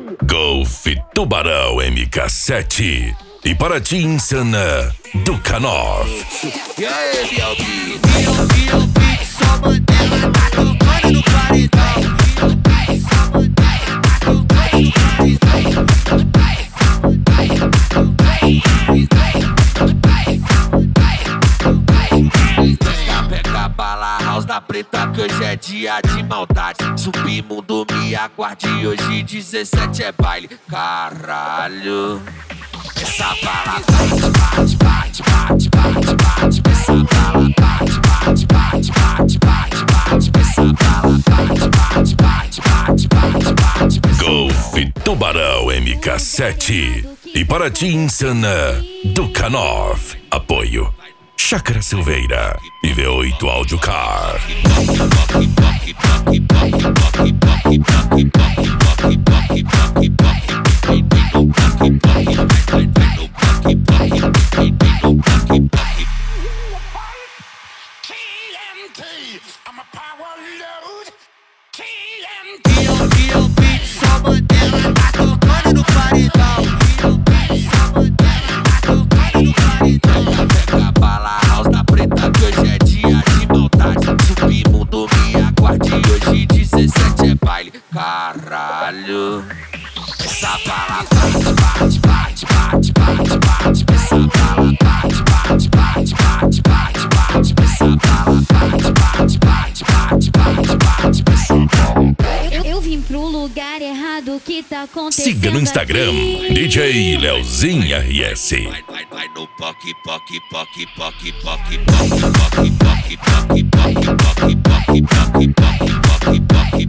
Golf Tubarão MK7 e Paraty Insana do K9. E aí, meu beat, só Mandela tá tocando no paredão. Pega bala, house da preta, que hoje é dia de maldade. Submundo, me aguarde, hoje 17 é baile. Caralho, essa bala bate, bate, bate, bate, bate, bate. Essa bala bate, bate, bate, bate, bate, bate. Essa bala bate, bate, bate, bate, bate, bate. Golf Tubarão MK7 e Paraty Insana do K9. Apoio Chácara Silveira e V8 Audio Car. E o beat, só Mandela tá tocando no paredão. Pega bala, house da preta, que hoje é dia de maldade. Submundo, me aguarde, hoje 17 é baile. Caralho, essa bala bate, bate, bate, bate, bate, bate. Essa bala bate, bate, bate, bate, bate, bate. Essa bala bate, bate, bate, bate, bate, bate. Eu vim pro lugar errado, que tá acontecendo? Siga no Instagram, aqui? DJ Leozinho RS. Vai no poque, poque, poque, poque, poque, poque, poque, poque, poque, poque, poque, poque, poque, poque, poque, poque,